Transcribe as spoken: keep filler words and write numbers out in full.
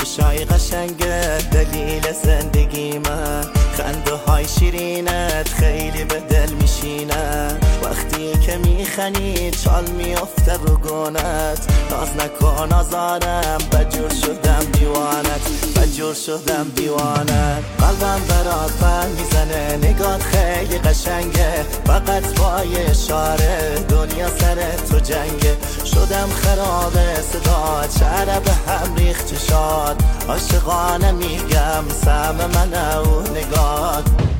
چشای قشنگه دلیل زندگی من، خنده های شیرینت خیلی به دل میشینه، وقتی که میخنی چال میافته رو گونت، ناز نکن آزارم بجور شدم دیوانت، بجور شدم دیوانت. قلبم برات بر میزنه نگات خیلی قشنگه، فقط با یه اشاره دنیا سر تو جنگه، شدم خراب صدا چهره به هم ریخت شاد، عاشقانه میگم سهم من او نگات.